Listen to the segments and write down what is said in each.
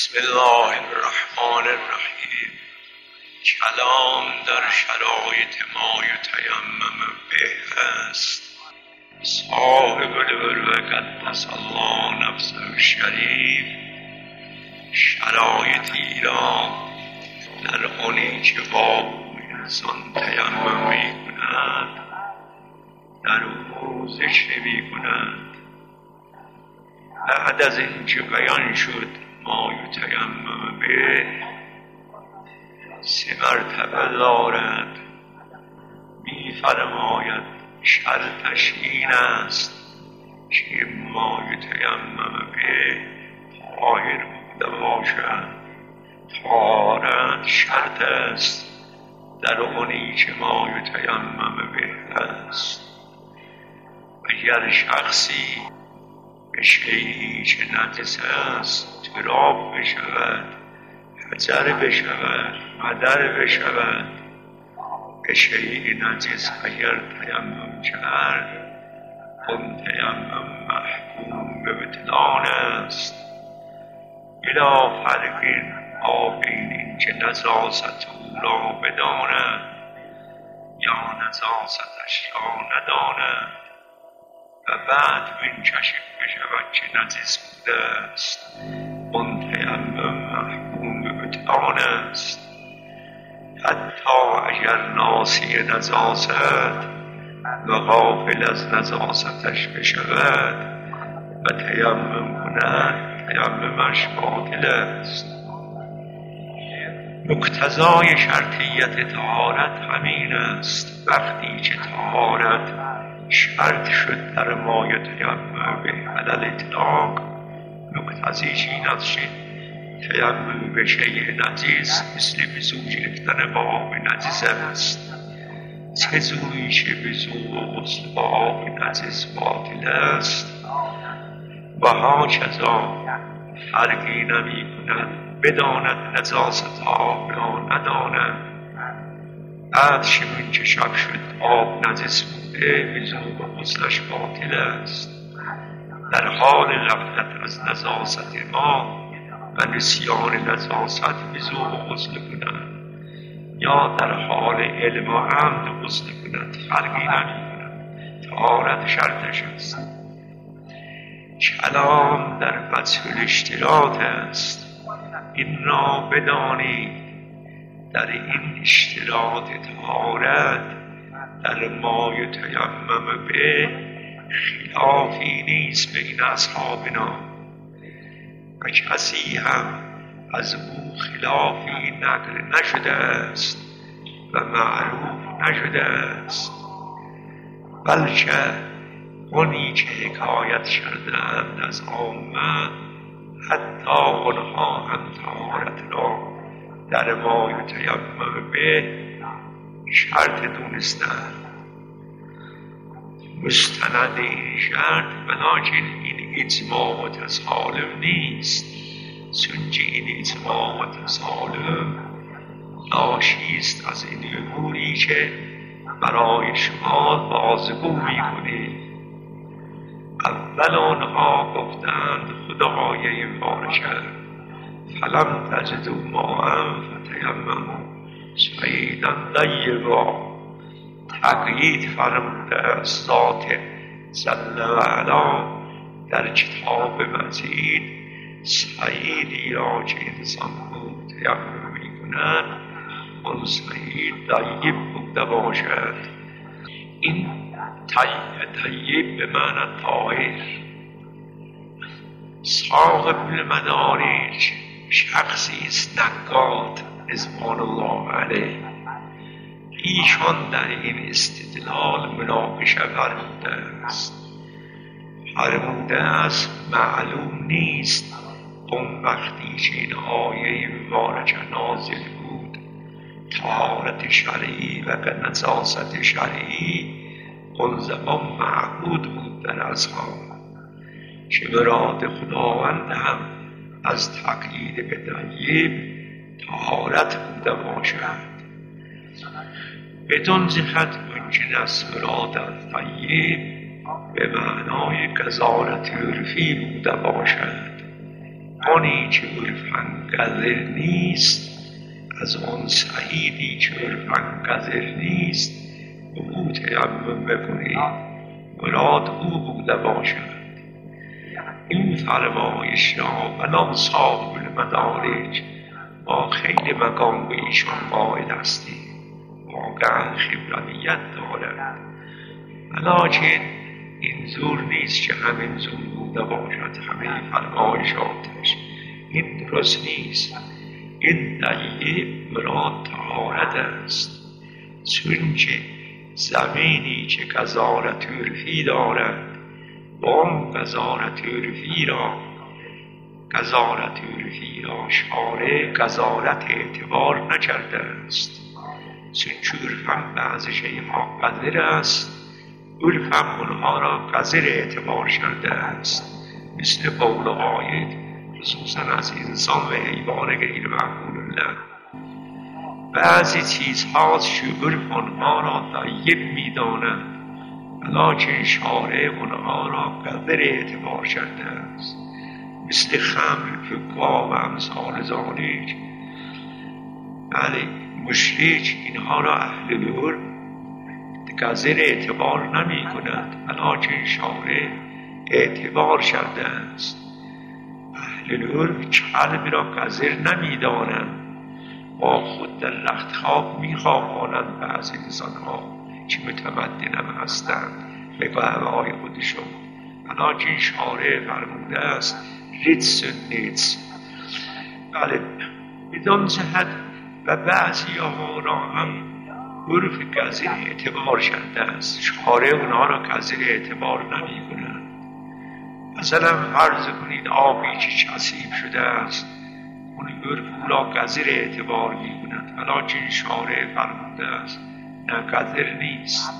بسم الله الرحمن الرحیم. کلام در شرایط ما یتیمم به است. صاحب البر قدس الله نفسه الشریف شرایطی را در آنی که با انسان تیمم می کند در آموزش می کند. بعد از اینکه بیان شد ما یتیمم به 3 مرتبه دارد، می فرماید شرطش این است که ما یتیمم به طاهر بوده باشد. طهارت شرط است در آنی که ما یتیمم به است. اگر شخصی به شیئی که نجس است تراب بشود، حجر بشود، مدر بشود، به شیئی نجس اگر تیمم کرد اون تیمم محکوم به بطلان است، بلا فرق بین این که نجاست او را بداند یا نجاستش را نداند و بعد منکشف بشود که نجس بوده است، اون تیمم محکوم به بطلان است. حتی اگر ناسی نجاست و غافل از نجاستش بشود و تیمم کند، تیممش باطل است. مقتضای شرطیت طهارت همین است. وقتی که طهارت شرط شد در ما یتیمم به علل اطلاق، مقتضیش این است که تیمم به شیء نجس مثل وضو گرفتن با آب نجس است. چه وضویی که وضو و غسل با آب نجس باطل است و هاکذا فرقی نمی کند بداند نجاست آب یا نداند. بعد که منکشف شد آب نجس بوده، وضو و غسلش باطل است. در حال غفلت از نجاست ما و نسیان نجاست وضو و غسل کند یا در حال علم و عمد غسل کند فرقی نمی کند. طهارت شرطش است. کلام در بحث الاشتراط است. این را بدانید در این اشتراط طهارت در ما یتیمم به خلافی نیست بین اصحابنا و کسی هم از او خلافی نقل نشده است و معروف نشده است، بلکه اونی که حکایت کردند از عامه حتی آنها هم طهارت را در ما یتیمم به شرط دونستند. مستند این شرط ولکن این اجماع متسالم نیست، چونکه این اجماع متسالم ناشی است از این اموری که برای شما بازگو می‌کنید. اول آنها گفتند خدای این باره کرد فلم تجدوا ماء فتیمموا صعیدا طیبا. تقیید فرموده است ذات جل و علا در کتاب مجید صعیدی را که انسان بود تیمم می کند اون صعید طیب بوده باشد. این طیب به معنی طاهر. صاحب المدارج شخصی است نقاد رضوان الله علیه. ایشان در این استدلال مناقشه فرموده است. فرموده است معلوم نیست اون وقتی که این آیه مبارکه نازل بود طهارت شرعی و نجاست شرعی اون زمان معبود بود در اذهان، که مراد خداوند هم از تقیید به طیب طهارت بوده باشد. بدون جهت ممکن است مراد از طیب به معنای قضاوت عرفی بوده باشد، آنی که عرفانگذر نیست، از آن سعیدی که عرفانگذر نیست، به او تیمم بکنید مراد او بوده باشد. این فرمایش را ولو صاحب المدارج ما خیلی مقام به ایشان قائل هستیم، واقعا خبرانیت دارد، ولیکن این زور نیست که همین زور بوده باشد همه فرمایشاتش. این درست نیست. این طیب مراد طهارت است، چونکه زمینی که قذارت عرفی دارد و آن قذارت عرفی را شارع قذارت اعتبار نکرده است، چون عرفم بعض شیها قذر است، عرفم اونها را قذر اعتبار کرده است، مثل قول و آیت خصوصا از انسان و حیوان غیر معقول الله. بعضی چیزهاست که عرف اونها را طیب می‌داند، ولیکن شارع اونها را قذر اعتبار کرده است، مثل خمر، فقه و امثال ذالک. بله، مشرک اینها را اهل العرف قذر اعتبار نمی کند، ولیکن شارع اعتبار کرده است. اهل العرف کلب را قذر نمی دانند، با خود در رختخواب می خوابانند بعضی انسانها که متمدنم هستند به قهوه‌های خودشون، ولیکن شارع فرموده است ریتس و نیتس. بله، بدان جهت و بعضی ها را هم عرف قذر اعتبار کرده است، شارع اونها را قذر اعتبار نمی کنند. مثلا فرض کنید آبی که کثیف شده است، اون عرف او را قذر اعتبار می کند، ولیکن شارع فرموده است نه قذر نیست.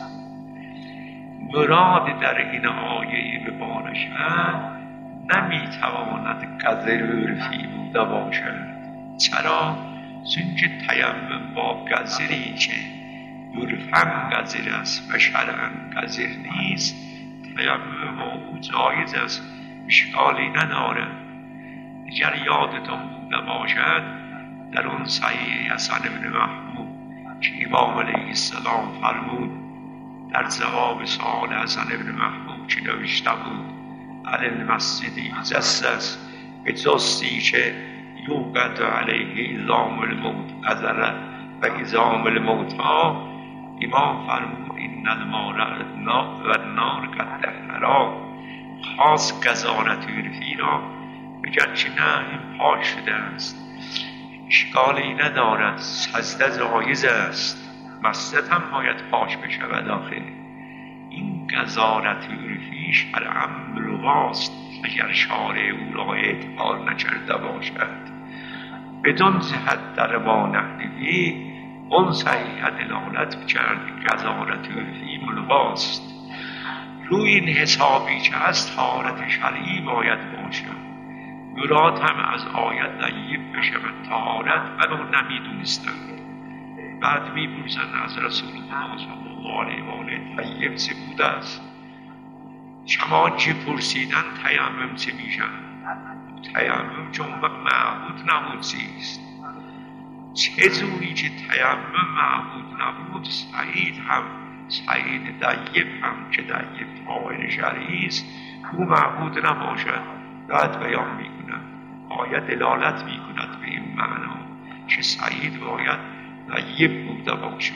مراد در این آیه به بانشان نمیتواند قذر عرفی بوده باشد. چرا؟ چونکه تیمم با قذری که عرفاً قذر است و شرعاً قذر نیست، تیمم با او جایز است، اشکالی ندارد. اگر یادتان بوده باشد در اون صحیح حسن بن محمود که امام علیه السلام فرمود در جواب سؤال حسن بن محمود که نوشته بود علی المسجد یجسس به جستی که یوقد علیه ایزام الموت قذره و ایزام الموت ها، امام فرمود این المار و النار قد طهرا، خاص قذارت عرفی را بگرد که نه این پاک شده است، اشکالی ندارد، سجده جایز است، مسجد هم باید پاک بشود. آخر این قذارت عرفی شرعاً رواست اگر شارع او را اعتبار نکرده باشد. بدون جهت در ما نحوی اون صحیح دلالت کرد قذارت عرفی ملغاست. روی این حسابی که از طهارت شرعی باید باشد، مراد هم از آیت طیب بشود طهارت، ولو نمیدونستند. بعد میپرسند از رسول الله صلی الله علیه و آله طیب چه بوده است؟ شما که پرسیدن تیمم چه میشن؟ تیمم چون معبود نبود چیست؟ چه جوری که تیمم معبود نبود، سعید هم سعید طیب هم که طیب فاعل شرعی است او معبود نباشد. بعد بیان میکنند آیت دلالت میکند به این معنا که سعید باید طیب بوده باشد.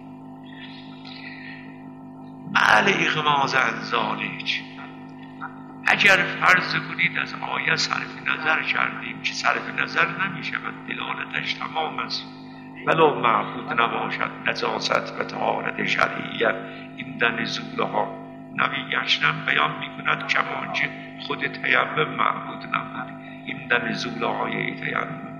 بله، اغماض عن ذالک، اگر فرض کنید از آیه صرف نظر کردیم که صرف نظر نمیشود، دلالتش تمام است، ولو معبود نباشد، نجاست و طهارت شرعیه این در نزولها نبی گشتن بیان میکند کمانچه خود تیمم معبود نبود این در نزولهای تیمم.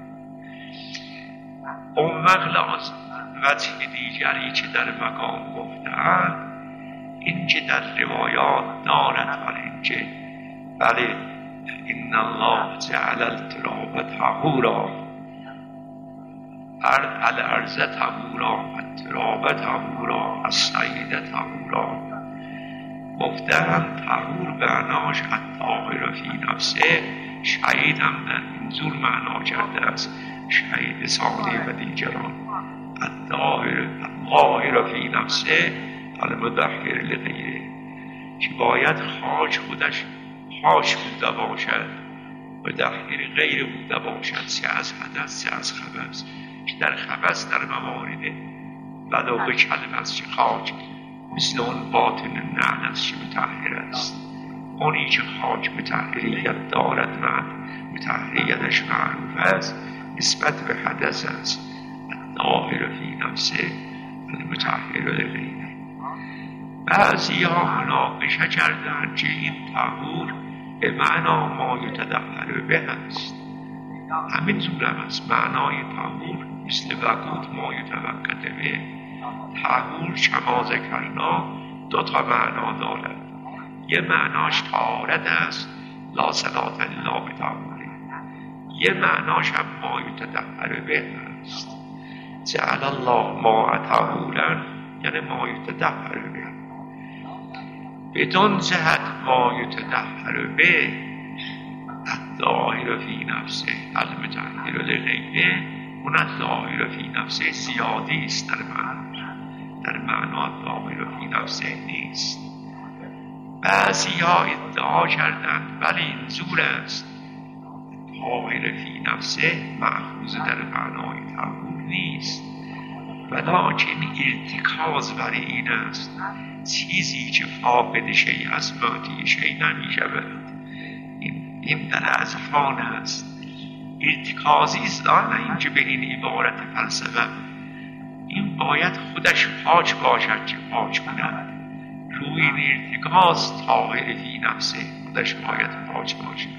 اون وقت وجه دیگری که در مقام گفتن این که در روایات دارد و این که بله این الله جعل التراب طهورا، الارض طهورا، التراب طهورا، الصعید طهورا. گفتن طهور معناش الطاهر فی نفسه، شهید هم در اینجور معنا کرده است، شهید صالح و دیگران. الطاهر فی نفسه المطهر لغیره، که باید خاک خودش خاک بوده باشد، مطهر غیر بوده باشد، سه از حدث سه از خبث، که در خبث در موارد بد و کلم است که خاک مثل اون باطن نعل است که مطهر است. اونی که خاک مطهریت دارد و مطهریتش معروف است نسبت به حدث است. الطاهر فی نفسه المطهر لغیره. بعضی ها مناقشه کردند که این طهور به معنا ما یتطهر به است. همین زورم است. معنای طهور مثل وقود ما یتوقد به. طهور کما ذکرنا دو تا معنا دارد. یه معناش طهارت است، لا صلاة الا بطهوره. یه معناش هم ما یتطهر به است. جعل الله ما طهورا، یعنی ما یتطهر به. بدون جهت ما یتطهر به الطاهر فی نفسه المطهر لغیره، اون الطاهر فی نفسه زیادی است در معنا الطاهر فی نفسه نیست. بعضی ها ادعا کردند ولی این زور است، طاهر فی نفسه مأخوذ در معنای طهور نیست، ولکن ارتکاز بر این است چیزی که فاقد شیء از معطی شیء نمی شود. این در اذهان است، ارتکازی است، نه اینکه به این عبارت فلسفه این باید خودش پاک باشد که پاک کند. روی این ارتکاز طاهر فی نفسه خودش باید پاک باشد.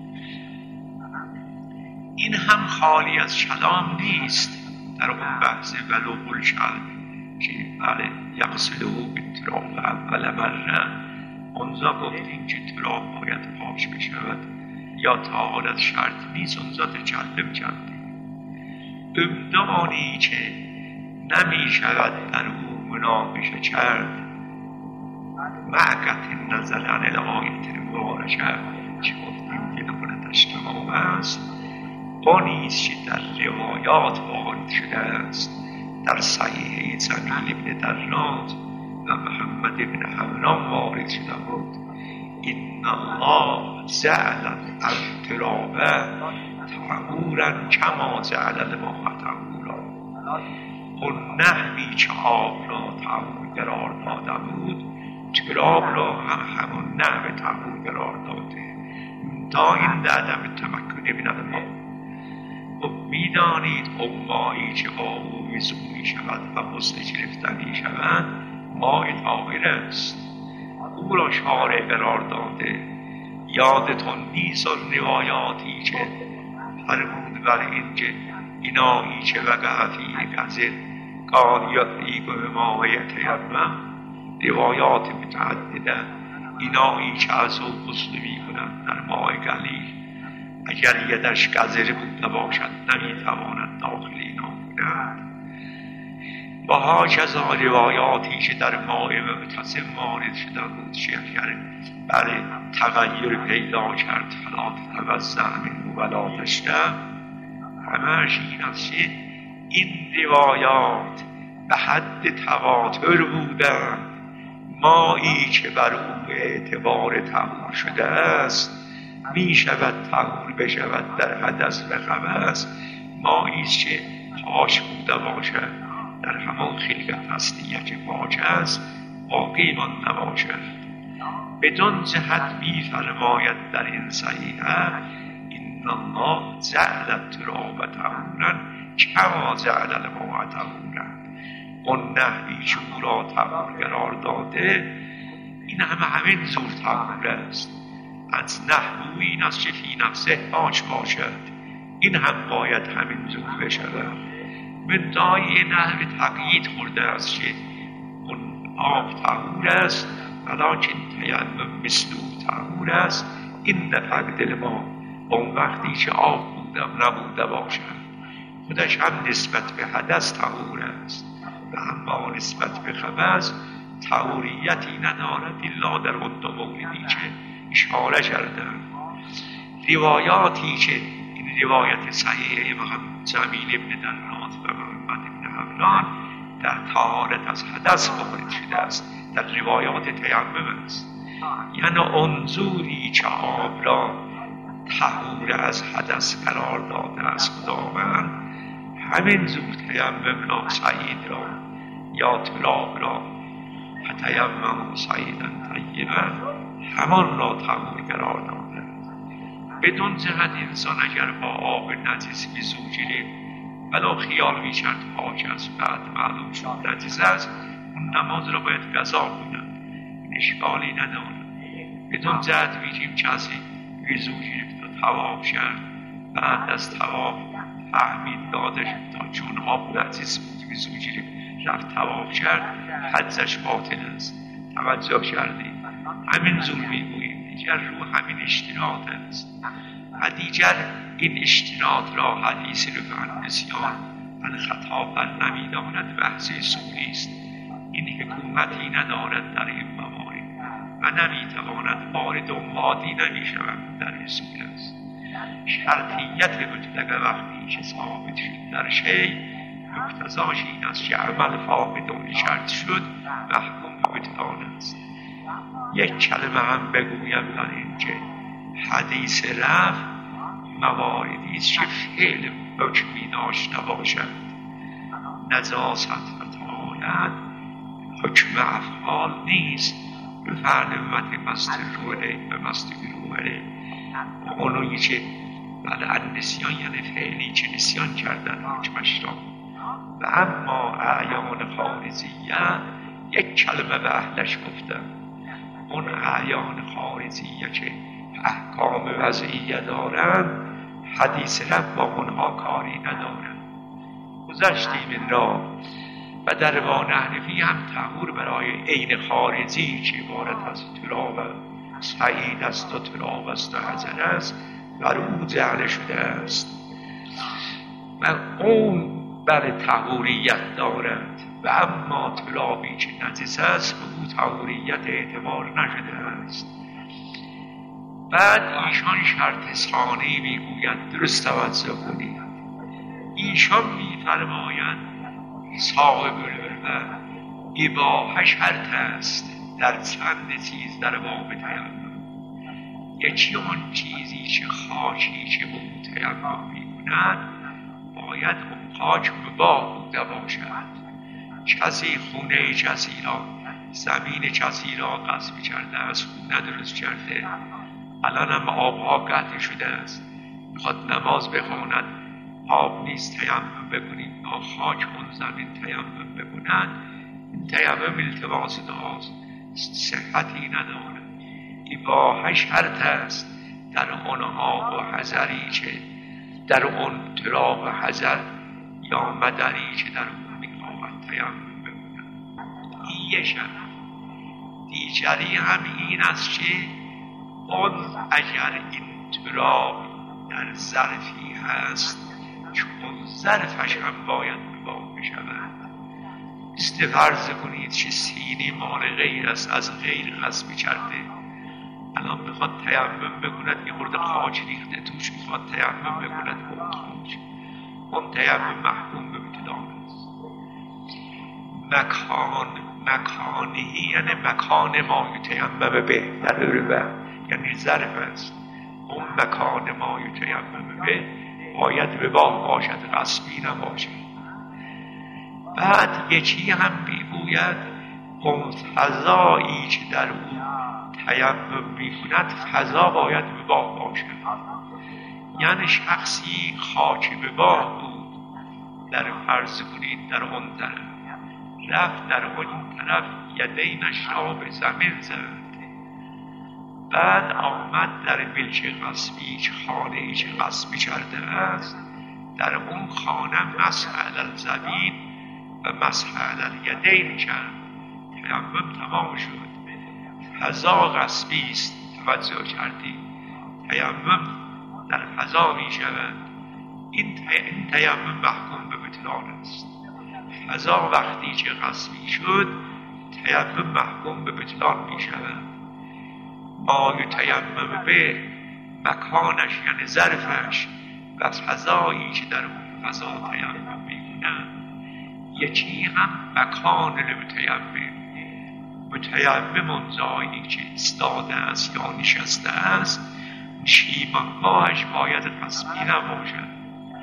این هم خالی از کلام نیست در اون بحث ولو الکلب که بله یغسله بالتراب اول مره، اونجا گفتیم که تراب باید پاک بشود یا طهارت شرط نیست، اونجا تکلم کردیم. امدانی که نمی شود در او مناقشه کرد، معقت نظر عن الآیت مبارکه که گفتیم که نمونتش تمام است، با نیست که در روایات وارد شده است. در صحیح جمیل ابن دراد و محمد ابن حمران وارد شده بود این الله جعل التراب طهورا کما جعل الماء طهورا. اون نحوی که آب را طهور قرار داده بود، تراب را هم همون نحو طهور قرار داده تا این عدم تمکن من الماء. میدانید امایی که با او وضو می شود و غسل گرفتن می شود ماء طاهر است، او را شارع قرار داده. یادتون نیست روایاتی که فرمود بر این که اینایی که وقع فی قذر قال یطریق به ماء یتیمم، روایات متعدده اینایی که از او غسل می کنند در ماء قلیل اگر یدش قذر بوده باشد نمیتواند داخل اینا کند. و هاکذا روایاتی که در ماء معتصم وارد شده بود که اگر برای تغییر پیدا کرد فلا تتوضأ منه ولا تشرب، همه‌اش این است که این روایات به حد تواتر بودند. مایی که بر او اعتبار طهور شده است می شود طهور بشود در حدث و خبث، مایی است که پاک بوده باشد در همان خلقت هستیه که پاک است باقی مانده باشد. بدون جهت می فرماید در این صحیحه این الله جعل التراب طهورا کما جعل الماء طهورا. اون نحوی که او را طهور قرار داده این همین زور طهور است. از نحو این است که فی نفسه پاک باشد، این هم باید همین زور بشود. من دای نحو تقیید خورده است که اون آب طهور است ولکن تیمم مثل طهور است. این نفق دل ما اون وقتی که آب بودم نبوده باشد خودش هم نسبت به حدث طهور است و اما نسبت به خبث طهوریتی ندارد الا در اون دو موردی که اشاره کردن. روایاتی که این روایت صحیحه محمد جمیل ابن دلات و محمد ابن حملان در طهارت از حدث وارد شده است، در روایات تیمم است. یعنی انظوری که آب را طهور از حدث قرار داده است خداوند، همین زور تیمم را سعید را یا تراب را فتیمم سعیدا طیبا همان را طهور قرار داده. بدون جهت انسان اگر با آب نجس وضو گیرد ولی خیال می‌کرد پاک است، بعد معلوم شد نجس است، اون نماز را باید قضا کند، اشکالی ندارد. بدون جهت می‌گیم کسی وضو گرفت و طواف کرد، بعد از طواف فهمید دادش تا چون آب نجس بود وضو گرفت رفت طواف کرد، حجش باطل است. توجه کردید؟ همین زور میگوییم دیگر رو همین اشتراط است و دیگر این اشتراط را حدیث رفع نسیان الخطا بر نمیداند بحث اصولی است. این حکومتی ندارد در این موارد و نمیتواند وارد وادی نمیشود در اصول است. شرطیت مطلق وقتی که ثابت شد در شی مقتضاش این است که عمل فاقد شرط شد محکوم به بطلان است. یک کلمه هم بگویم در این که حدیث رفع مواردی است که فعل حکمی داشته باشد. نجاست و طهارت حکم افعال نیست. به فرد امت مستروره و مستگروره اونویی که بعد نسیان یعنی فعلی که نسیان کردن حکمش را. و اما اعیان خارجیه یک کلمه به اهلش گفتم، اون اعیان خارجیه که احکام وضعیه دارن حدیث رب با اونها کاری ندارن. گذشتیم این را و در وانحنفی هم طهور برای عین خارجی که عبارت از تراب سعید است و تراب است و حجر است بر او جعل شده است و اون بر طهوریت دارد و اما ترابی که نجس است به او طهوریت اعتبار نشده است. بعد ایشان شرط ثانی میگوید، درست توجه کنید، ایشان میفرمایند صاحب العلم اباحه شرط است در چند چیز در باب تیمم. یکی آن چیزی که خاکی که به او تیمم میکند باید اون خاک مباح بوده باشد. کسی خونه کسی را زمین کسی را غصب کرده است، خونه درست کرده، الان هم آبها قطع شده است، میخواد نماز بخواند، آب نیست تیمم بکنید با خاک اون زمین تیمم بکنند، این تیمم التباس دعاست، صحتی نداره. اباحه شرط است در اون آب و حجری که در اون تراب و حجر یا مدری که در اون میخواهد تیمم بکنند. این یه شرط. دیگری هم این است که اون اگر این تراب در ظرفی هست که اون ظرفش هم باید مباح بشود. فرض کنید که سینی مال غیر است، از غیر غصب کرده، الان میخواد تیمم بکند، یه خورده خاک ریخته توش، میخواد تیمم بکند اون خاک، اون تیمم محکوم به بطلان است. مکانی یعنی مکان ما یتیمم به در عربه یعنی ظرف است، اون مکان ما یتیمم به باید مباح باشد، غصبی نباشد. بعد یکی هم میگوید اون فضایی که در اون تیمم میکند فضا باید مباح باشد. یعنی شخصی خاک مباح بود، در فرض کنید در اون طرف رفت، در اون طرف یدینش را به زمین زد، بعد آمد در ملک غصبی که خانه ای که غصبی کرده است، در اون خانه مسح علی الزمین و مسح علی الیدین کرد، تیمم تمام شد. فضا غصبی است، توجه کردید، تیمم در فضا می شود. این تیمم محکوم به بطلان است. فضا وقتی که غصبی شد تیمم محکوم به بطلان می شود. ما یتیمم به مکانش یعنی ظرفش و فضایی که در اون فضا تیمم می کنند. یکی هم مکان المتیمم، متیمم اون جایی که ایستاده است یا نشسته است، نشیمنگاهش باید قصبی نباشد.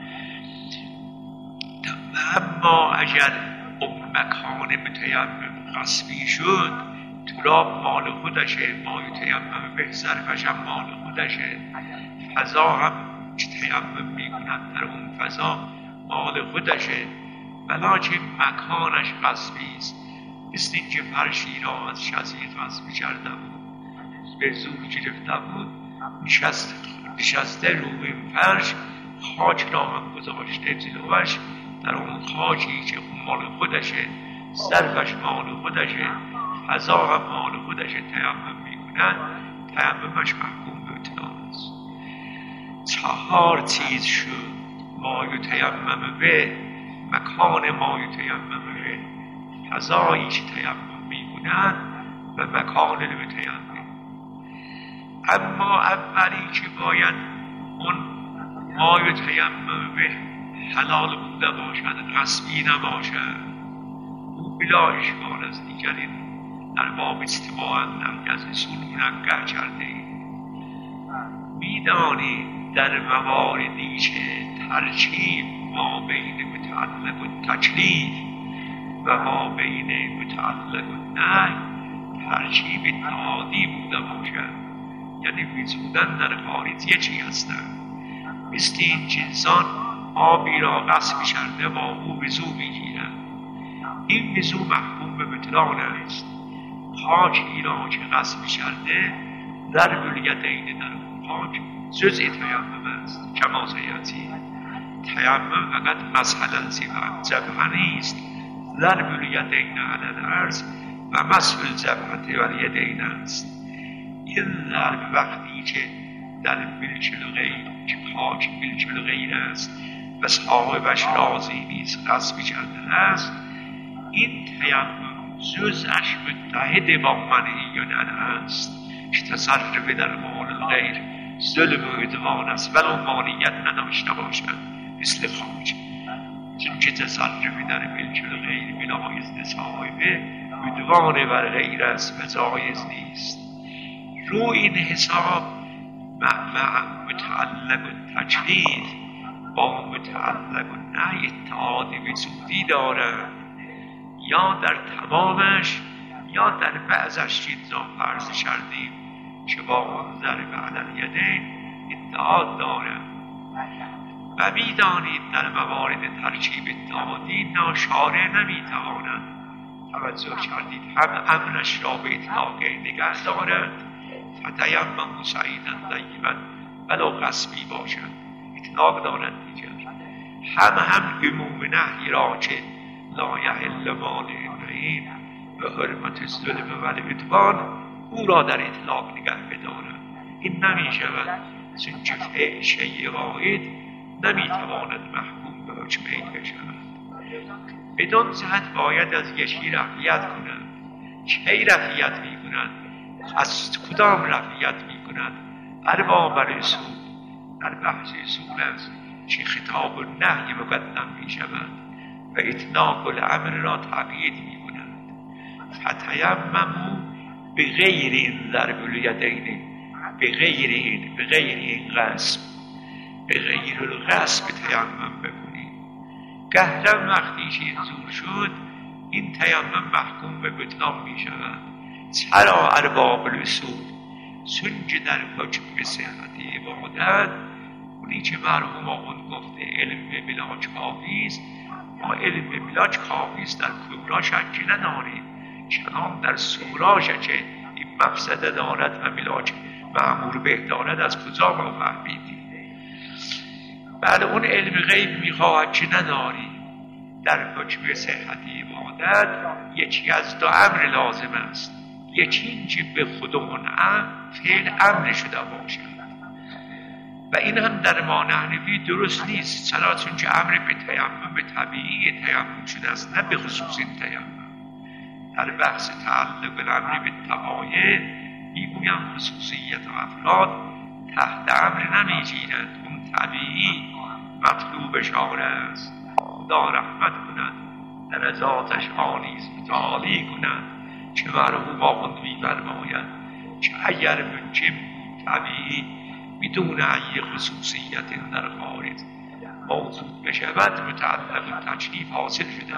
اما اگر اون مکان متیمم قصبی شد، تراب مال خودشه، ما یتیمم به ظرفش هم مال خودشه، فضا هم که تیمم میکنند در اون فضا مال خودشه، ولیکن مکانش قصبی است. مثل این که فرشی را از شزی قصبی کرده بود، به زور گرفته بود، نشسته روی این فرش، خاک را هم گذاشته جلوش، در اون خاکی که مال خودشه، ظرفش مال خودشه، فضا هم مال خودشه، تیمم میکنن، تیممش محکوم به اطلاق است. 4 چیز شد. ما یتیمم به مکان، ما یتیمم به فضایی که تیمم میکنن و مکان المتیمم. اما اولی که باید اون ما یتیمم به حلال بوده باشد، غصبی نباشد، او بلا اشکال است. دیگرین در باب استماع از اصول منگه کرده اید. میدانید در مواردی که ترکیب ما بین متعلق و تکلیف و ما بین متعلق و نهی ترکیب اتحادی بوده باشد، یعنی وجودن در خارجی چی هستند. مثل این که انسان آبی را غصب کرده با او وضو میگیرد، این وضو محکوم به بطلان است. خاکی را که غصب کرده ضرب الیدین در اون خاک جزء تیمم است. کما سیأتی، تیمم فقط مسحل جبهه نیست، ضرب الیدین علی الارض و مسح الجبهة و الیدین است. این ضرب وقتی که در ملک الغیر که خاک ملک الغیر است و صاحبش راضی نیست، غصب کرده است، این تیمم جزءش متحد با منهیون است که تصرف در مال الغیر ظلم و عدوان است ولو مانعیت نداشته باشد، مثل خاک. چون که تصرف در ملک الغیر بلا اذن صاحب عدوان بر غیر است و جایز نیست. رو این حساب متعلق و تکلیف با متعلق و نهی اتحاد وجودی دارد، یا در تمامش یا در بعضش که فرض کردیم که با اون ضرب علی الیدین اتحاد دارد. و میدانید در موارد ترکیب اتحادی ناشارع نمیتواند، توجه کردید، هم امرش را به اطلاق نگه دارد، فتیمموا صعیدا طیبا ولو غصبی باشد، اطلاق دارد دیگر، هم عموم نهی را که لا یحل مال امرئ به حرمت الظلم و العدوان او را در اطلاق نگه بدارد. این نمیشود، چون که شیء واحد نمیتواند محکوم به حکم عین شود. بدان جهت باید از یکی رفعیت کنند. کی رفعیت میکنند؟ از کدام رفعیت میکنند؟ ارباب الاصول در بحث اصول است که خطاب النهی مقدم میشود و اطلاق الامر را تأکید میکنند. فتیمموا به غیر این ضرب الیدین، به غیر این غصب، به غیر الغصب تیمم بکنید. گهرم وقتی که این زور شد، این تیمم محکوم به بطلان می شود. چرا ارباب الاصول؟ چون که در حکم صحت عبادت اونی که مرحوم آقون گفته علم بلاج کافیست، ما علم بلاج کافیست در کبرا شکی نداریم، چنان در سوراش که این مفسده دارد و بلاج معمور به دارد از کجا ما فهمیدیم. بله، اون علم غیب میخواهد که نداری. در حکم صحت عبادت یکی از دو امر لازم است، یکی این که به خود اون فعل امر شده باشد و این هم در ما نحنفی درست نیست. چرا؟ چون که امر به تیمم به طبیعی تیمم شده است، نه به خصوص این تیمم. در بحث تعلق الامر به تبایع میگویم خصوصیت افراد تحت امر نمیگیرد. اون طبیعی مطلوب شاره است. خدا رحمت کند در ذاتش آنیز متعالی کند که مرحوم آخوند می‌فرماید که اگر ممکن طبیعی بدون ای خصوصیت در خارج موجود بشود متعلق تجلیف حاصل شده،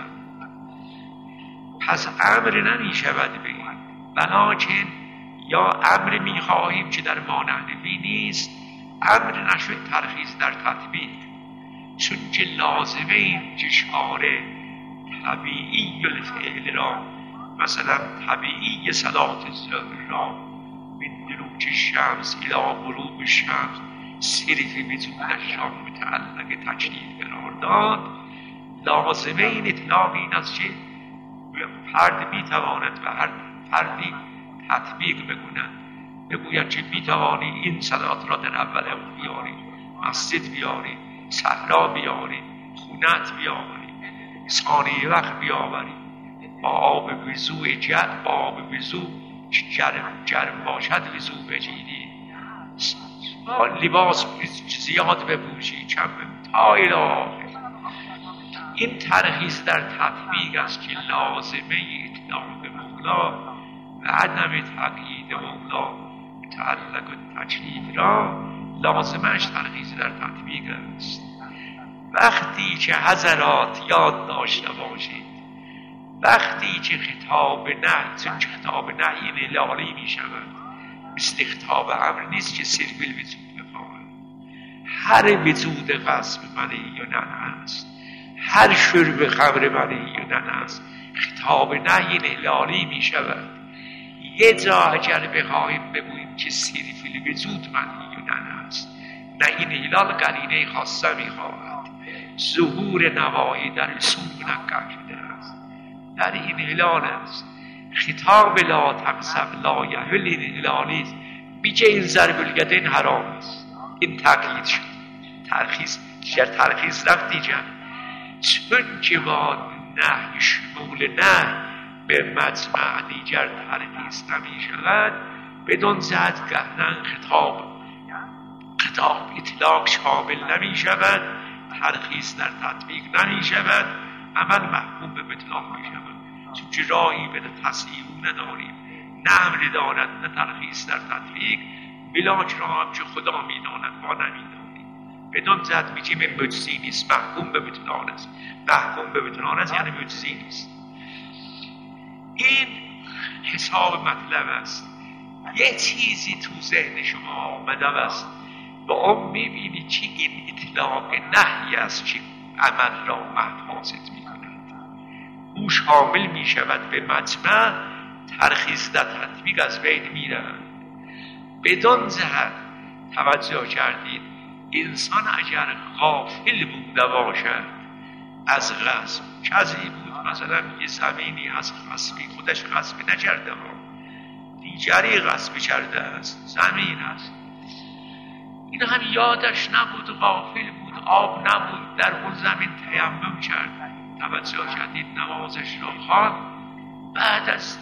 پس امر نمی شود بگیم، بلکن یا امر می خواهیم که در مانعنوی نیست، امر نشد ترخیص در تطبیق، چون که لازمه این جشاره طبیعی الفعل را، مثلا طبیعی صلاة الظهر را من دلوک الشمس الى غروب الشمس صرف وجودش را متعلق تجلیل قرار داد، لازمه این اطلاق این است که فرد میتواند و هر فردی تطبیق بکند، بگوید که میتوانی این صلات را در اول اون بیاری، مسجد بیاری، صحرا بیاری، خونت بیاری، ثانیه وقت بیاوری، با آب وضوء جد، با آب وضوء جرم باشد وضوء بگیری، لباس زیاد بپوشی، کم تا الی آخر. این ترخیص در تطبیق است که لازمه اطلاق مولا و عدم تقیید مولا متعلق تجلیل را لازمش ترخیص در تطبیق است. وقتی که حضرات یاد داشته باشید، وقتی که خطاب نه، چون خطاب نه این الهی می شود، مثل خطاب امر نیست که صرف الوجود بخواهد. هر وجود قسم منی و نه است، هر شرب خمر منی و نه است، خطاب نه این الهی می شود. یه جا اگر بخواهیم بگوییم که صرف الوجود منی و نه است، نه این هلال قرینه خاصه می خواهد، ظهور نواهی در رسوم منکر شده است، در این هلال است. خطاب لا تقسم لا یحل این هلالی است، بیچه این ضرب الیدین حرام است. این تقیید شد، ترخیص رفتی جن، چون که با نهی شمول نه به مجمع دیگر ترخیص نمی شود، بدون زد گهنن خطاب اطلاق شامل نمی شود، ترخیص در تطبیق نمی شود، عمل محکوم به اطلاق می شود، چون که راهی به تصحیح نداریم، نه امر دارد نه ترخیص در تطبیق، بلاک را هم که خدا می داند ما نمی دانیم. بدون زد میگیم این مجزی نیست، محکوم به بطلان است. محکوم به بطلان است یعنی مجزی نیست. این حساب مطلب است. یه چیزی تو ذهن شما آمده است و اون میبینی که این اطلاق نهی است که عمل را محفاظت میکند، او شامل میشود به مجمع، ترخیص در تطبیق از بین میرود. بدون جهت توجه کردید انسان اگر غافل بوده باشد از غصب، کسی بود مثلا یه زمینی از غصبی خودش غصب نکرده ها، دیگری غصب کرده است، زمین است، این هم یادش نبود، غافل بود، آب نبود، در اون زمین تیمم کرد، توجه کردید نمازش را خواند، بعد از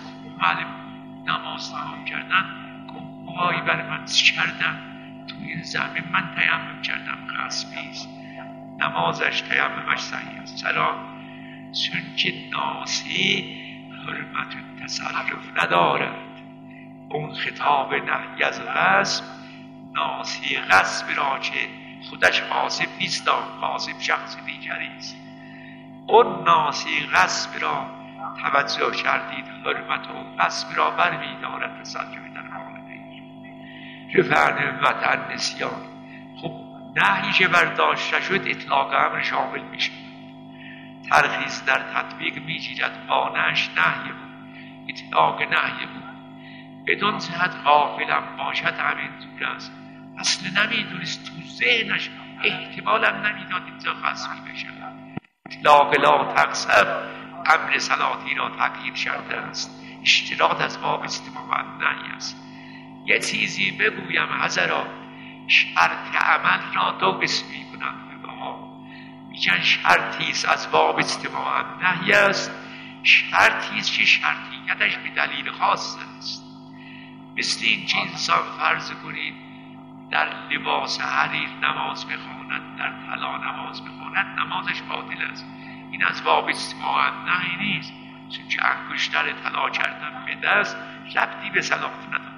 نماز تمام کردن گوهایی بر من کردم تو این زمین، من تیمم کردم، غصبی است، نمازش تیممش صحیح است. چرا؟ چون که ناسی حرمت تصرف ندارد. اون خطاب نهی از غصب، ناسی غصب را که خودش غاصب نیست، غاصب شخص دیگری است، اون ناسی غصب را توجه کردید، حرمت و غصب را بر می دارد تصرف در حال دیگر. رفعن وطن نسیان، خب نهی که برداشته شد اطلاق امر شامل می شود، ترخیص در تطبیق می گیرد، بانش نهی بود، اطلاق نهی بود، بدون صحت غافلم باشد همین دور است، اصل نمیدونست، تو ذهنش احتمالم نمیداد اینجا غصبی بشه. اطلاق لا تقسم امر صلاتی را تقیید شده است، اشتراط از باب استماع نهی است. یه چیزی بگویم حضرات، شرط عمل را دو قسم می‌کنند فقها، میگن شرطی است از باب استماع نهی است، شرطی است که شرطی شرطیتش به دلیل خاص است. مثل این که انسان فرض کنید در لباس حریر نماز بخواند، در طلا نماز بخواند، نمازش باطل است. این از باب استماع نهی نیست، چون که انگشتر طلا کردن به دست ربطی به صلات نداره،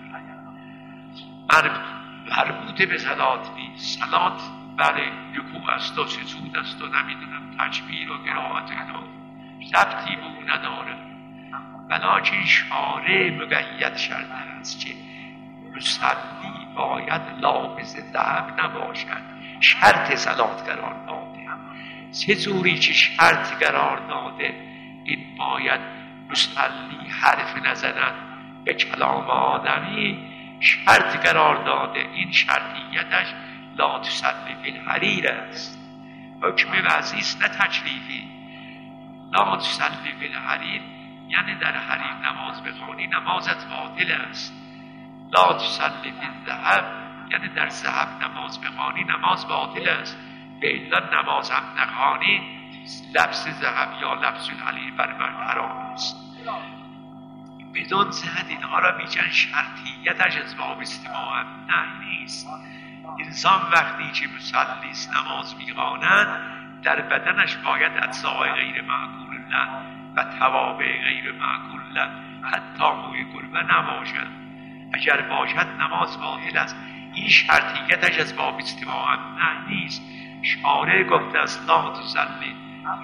مربوط به صلات نیست. صلات برای رکوع است و سجود است و نمیدونم تکبیر و قرائت اینا، ربطی به اون نداره. ولکن شارع مقید شرط است که مصلی باید لابس ذهب نباشد، شرط صلات قرار داده. سه جوری که شرط قرار داده، این باید مصلی حرف نزدن به کلام آدمی شرط قرار داده. این شرطیتش لا تصلی فی الحریر است، حکم وضعی است نه تکلیفی. لا تصلی فی الحریر یعنی در حریر نماز بخوانی نمازت باطل است. لا تصلی فی الذهب یعنی در ذهب نماز بخوانی نماز باطل است. به الا نماز هم نخوانی لبس ذهب یا لبس الحریر بر من حرام است. بدون صحت اینها را میگن شرطیتش از باب استماع نه نیست. انسان وقتی که مصلی است نماز میخواند، در بدنش باید اجزای غیر معقول له و توابع غیر معقول له حتی موی گربه نباشد. اگر باشد نماز باطل است. این شرطیتش از باب استماع نه نیست. شارع گفته است لا تصلی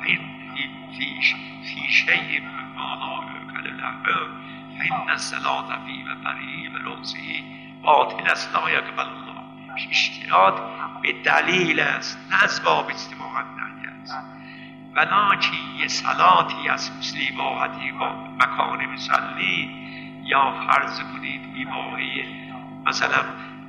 فی شیء مما لا یؤکل لحمه فإن الصلاة فیه و بریه و روضه باطل است لا یقبل الله. اشتراط به دلیل است نه از باب استماع نه است. ولکن یه صلاتی از مثل واحدی با مکان مصلی، یا فرض کنید ایماهی مثلا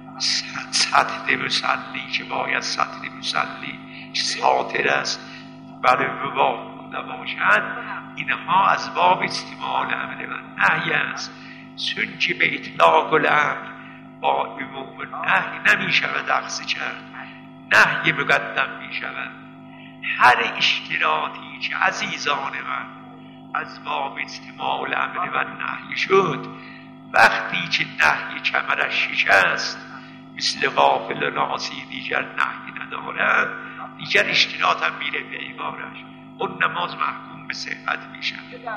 سطح مصلی که باید سطح مصلی ساطر است برای رباه نباشد، اینها از باب استماع الامر و نهی است. چون که به اطلاق الامر با عموم نهی نمی شود اخذ کرد، نهی مقدم می شود. هر اشتراطی که عزیزان من از باب استماع الامر و نهی شد، وقتی که نهی کمرش شکست مثل غافل و ناسی دیگر نهی ندارد، دیگر اشتراط هم میره به ایوارش، اون نماز محکوم به صحت میشه.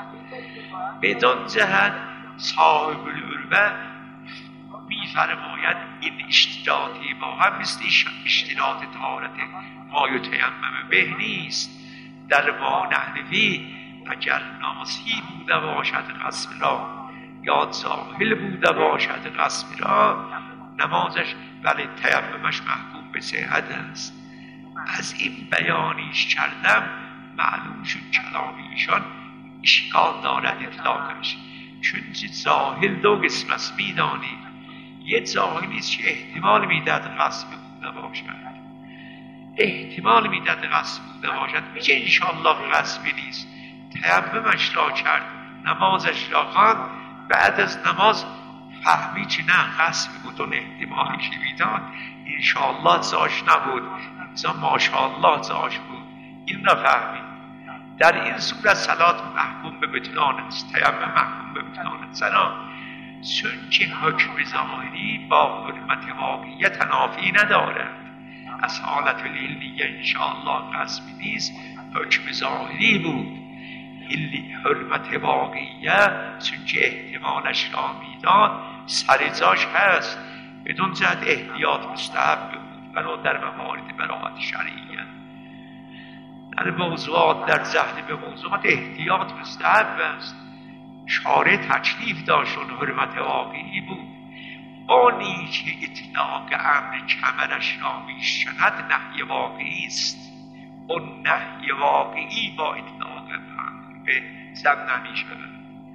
بدون جهت صاحب العروه میفرماید این اشتراطی با هم مثل اشتراط طهارت ما یتیمم به نیست. در ما نحنفی اگر ناسی بوده باشد قسم را یا جاهل بوده باشد قسم را، نمازش ولی تیممش محکوم به صحت است. از این بیانیش کردم معلوم شد کلام ایشان اشکال دارد اطلاقش. چون جاهل دو قسم است میدانید. یه جاهلی است که احتمال میدهد قسم بوده باشد، احتمال میدهد قسم بوده باشد، میگه انشالله قسمی نیست، تیممش را کرد، نمازش را خواند، بعد از نماز فهمی که نه قسم بود، اون احتمالی که میداد انشالله زاش نبود، اینجا ماشاءالله زاش بود، این را فهمید. در این صورت صلات محکوم به بطلان است، تیمم محکوم به بطلان است. چون که حکم ظاهری با حرمت واقعیه تنافی ندارد. از حالت لیلیه انشاءالله قسمی نیست، حکم ظاهری بود. حرمت واقعیه چون که احتمالش را میداد سرجاش هست، بدون جهت احتیاط مستحب بود ولو در موارد براحت شرعیه. در موضوعات در جهل به موضوعات احتیاط مستحب است. شارع تکلیف داشت، حرمت واقعی بود. آنی که اطلاق امر کمرش را میشند نهی واقعی است. اون نهی واقعی با اطلاق امر به زم نمی شود.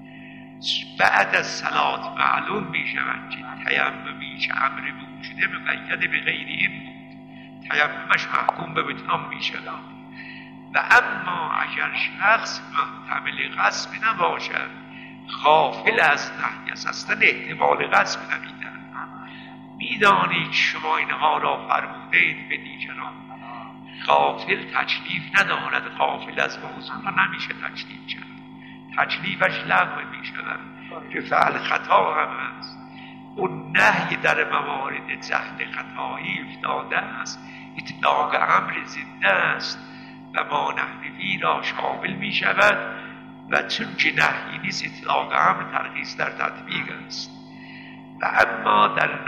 بعد از صلات معلوم می شود که تیممی که امر وجوده مقید به غیر این بود، تیممش محکوم به بطلان می شود. و اما اگر شخص محتمل قسم نباشد، غافل از نهی است، اصلا احتمال قسم نمیدن، میدانید شما اینها را فرموده اید به دیگران، غافل تکلیف ندارد، غافل از موضوع را نمیشه تکلیف کرد. تکلیفش لغو می شود که فعل خطا هم است. اون نهی در موارد جهل خطایی افتاده است، اطلاق امر زنده است و ما نحوی را شامل می شود و چون که نهی نیست اطلاق امر ترخیص در تطبیق است. و اما در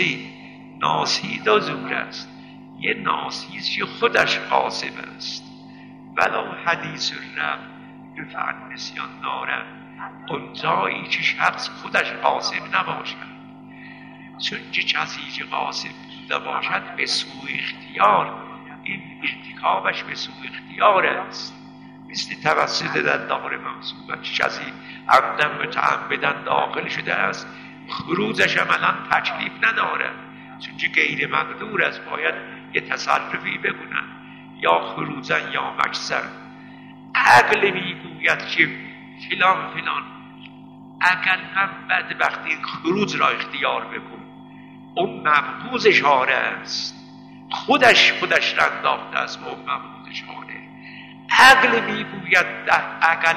ناسی دو زور است. یه ناسی که خودش قاسم است ولو حدیث رفت رفع نسیان دارد، اون جایی که شخص خودش قاسم نباشد، چون که کسی که قاسم بوده باشد به سوء اختیار، این ارتکابش به سوء اختیار است. مثل توسط دندان مغصوب کسی عمدن متعمدن داخل شده است، خروجش عملا تکلیف ندارد، چون که غیر مقدور است، باید یه تصرفی بکنن، یا خروجن یا مکسر. عقل میگوید که فلان اقلا بدبختی این خروج را اختیار بکن، اون مبغوض اشاره است، خودش را انداخته است به اون مبغوض اشاره. عقل میگوید در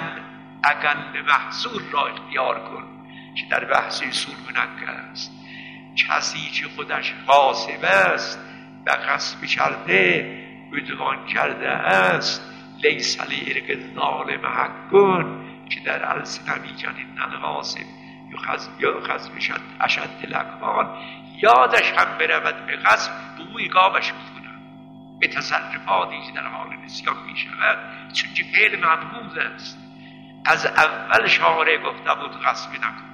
اقل محصول را اختیار کن که در بحث اصول منکر است. کسی که خودش غاصب است و غصب کرده عدوان کرده است، لیس لعرق ظالم حقون که در السنه میگن الغاصب یؤخذ اشد الاقوال، یادش هم برود به غصب بوی گاوش میکنن به تصرفاتی که در حال نسیان میشود، چون که فعل مبغوض است. از اول شارع گفته بود غصب نکن.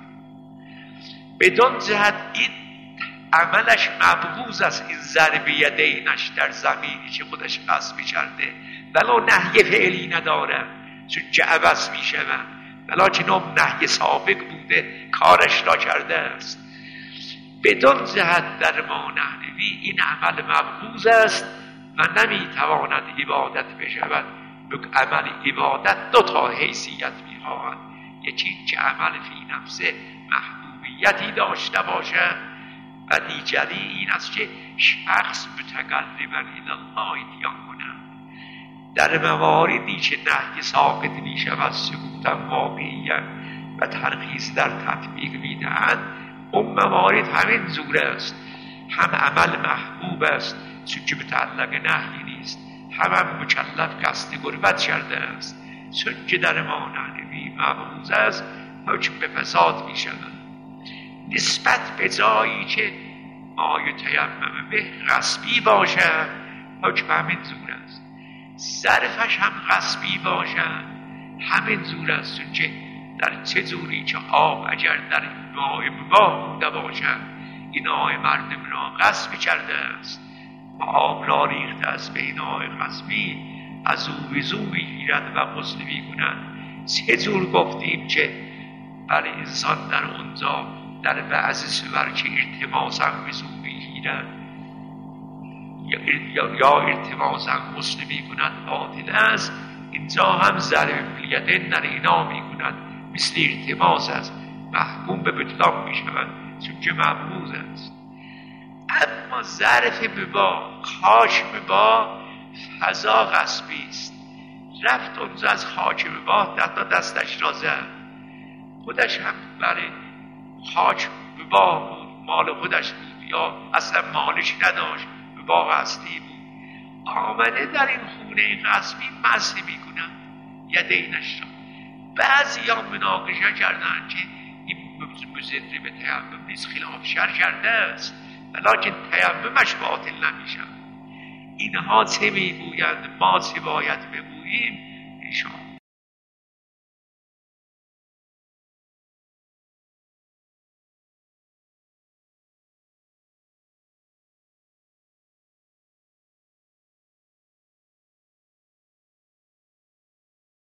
بدون جهت این عملش مبغوض است، این ضرب یدینش در زمینی که خودش غصب کرده، ولو نهی فعلی نداره چون که عوض می شود، ولکن اون نهی سابق بوده کارش را کرده است. بدون جهت در ما نحوی این عمل مبغوض است و نمی تواند عبادت بشود. عمل عبادت دو تا حیثیت می خواهد، یکی که عمل فی نفسه محبوبیتی داشته باشد و دیگری این است که شخص متقربا الی الله اتیان کند. در مواردی که نهی ساقط می شود ثبوتا واقعیا و ترخیص در تطبیق می دهد، اون موارد همین زور است، هم عمل محبوب است چون که متعلق نهی نیست، هم مکلف قصد قربت کرده است چون که در ما نحوی مبغوض است، حکم به فساد می شود. نسبت به جایی که ما یتیمم به غصبی باشد، حکم همین زور است. ظرفش هم غصبی باشد، همین زور است، چون که در چه جوری که آب اگر در اناء مباح بوده باشد، اناء مردم را غصب کرده است و آب را ریخته است به اناء غصبی، از او وضو میگیرد و غسل میکند. چه جور گفتیم که برای انسان در اونجا در بعض صور که ارتماسا وضو میگیرد یا ارتماسا غسل میکند باطل است، اینجا هم ضرب الیدین در اینا میکند، مثل ارتماس است، محکوم به بطلان میشود چون که مبغوض است. اما ظرف مباح، خاک مباح، فضا غصبی است، رفت اونجا از خاک مباح دستش را زد، خودش هم برای خاک مباح بود، مال خودش بود یا اصلا مالش نداشت، مباح اصلی بود، آمده در این خونه غصبی مسح میکنن یدینش را. بعضی ها مناقشه کردن که این مزد به تیمم نیست، خلاف شرع کرده است، ولیکن تیممش باطل نمیشه. اینها چه میگویند؟ ما چه باید بگوییم؟